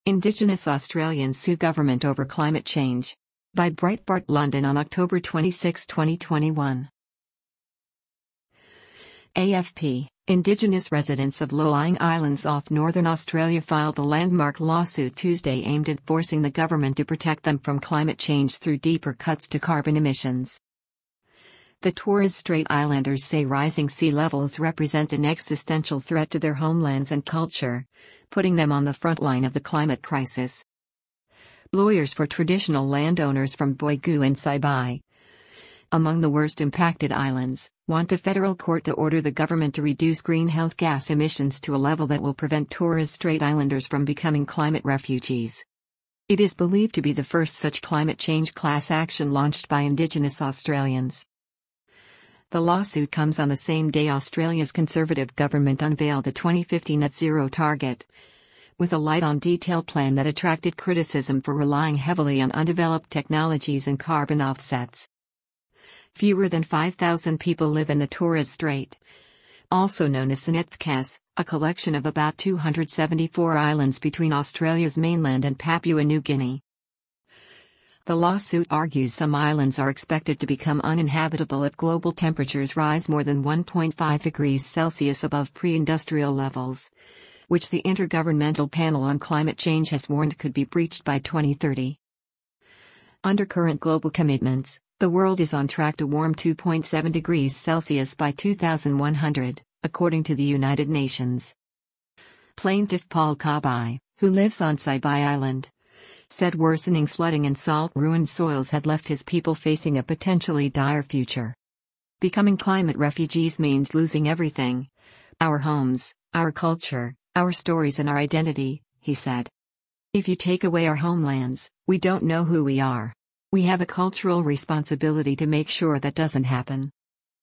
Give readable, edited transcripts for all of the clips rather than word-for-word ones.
Indigenous Australians sue government over climate change. By Breitbart London on October 26, 2021. AFP. Indigenous residents of low-lying islands off northern Australia filed a landmark lawsuit Tuesday aimed at forcing the government to protect them from climate change through deeper cuts to carbon emissions. The Torres Strait Islanders say rising sea levels represent an existential threat to their homelands and culture, putting them on the front line of the climate crisis. Lawyers for traditional landowners from Boigu and Saibai, among the worst impacted islands, want the federal court to order the government to reduce greenhouse gas emissions to a level that will prevent Torres Strait Islanders from becoming climate refugees. It is believed to be the first such climate change class action launched by Indigenous Australians. The lawsuit comes on the same day Australia's Conservative government unveiled the 2050 net zero target, with a light-on-detail plan that attracted criticism for relying heavily on undeveloped technologies and carbon offsets. Fewer than 5,000 people live in the Torres Strait, also known as Sinitkas, a collection of about 274 islands between Australia's mainland and Papua New Guinea. The lawsuit argues some islands are expected to become uninhabitable if global temperatures rise more than 1.5 degrees Celsius above pre-industrial levels, which the Intergovernmental Panel on Climate Change has warned could be breached by 2030. Under current global commitments, the world is on track to warm 2.7 degrees Celsius by 2100, according to the United Nations. Plaintiff Paul Kabai, who lives on Saibai Island, said worsening flooding and salt-ruined soils had left his people facing a potentially dire future. Becoming climate refugees means losing everything: our homes, our culture, our stories and our identity, he said. If you take away our homelands, we don't know who we are. We have a cultural responsibility to make sure that doesn't happen.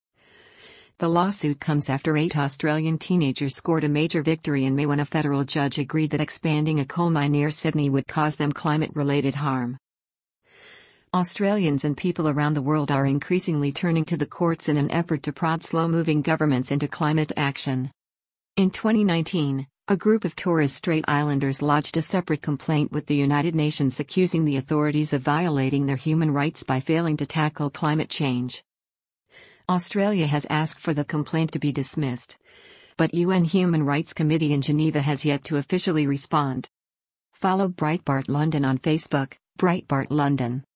The lawsuit comes after 8 Australian teenagers scored a major victory in May when a federal judge agreed that expanding a coal mine near Sydney would cause them climate-related harm. Australians and people around the world are increasingly turning to the courts in an effort to prod slow-moving governments into climate action. In 2019, a group of Torres Strait Islanders lodged a separate complaint with the United Nations accusing the authorities of violating their human rights by failing to tackle climate change. Australia has asked for the complaint to be dismissed, but UN Human Rights Committee in Geneva has yet to officially respond. Follow Breitbart London on Facebook, Breitbart London.